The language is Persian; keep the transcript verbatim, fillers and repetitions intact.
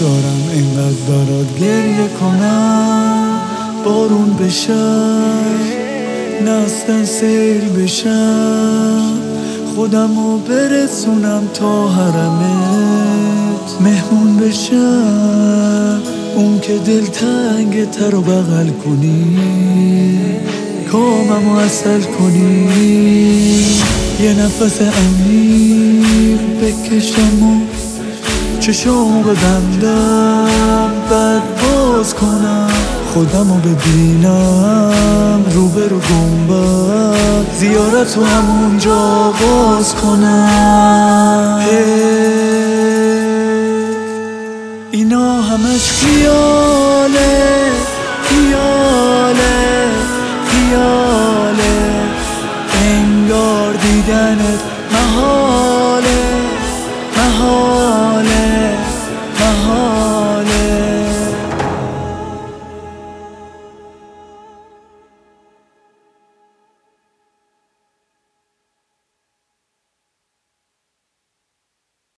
دارم اینقدر برات گریه کنم، بارون بشم نستن سیل بشم، خودمو برسونم تا حرمت مهمون بشم، اون که دلتنگ تر رو بغل کنی، کاممو عسل کنی، یه نفس عمیق بکشم و چشامو ببندم، بعد باز کنم خودمو ببینم روبرو گنبد، زیارتو همونجا آغاز کنم. اینا همش خیاله خیاله خیاله، انگار دیدنت محاله محاله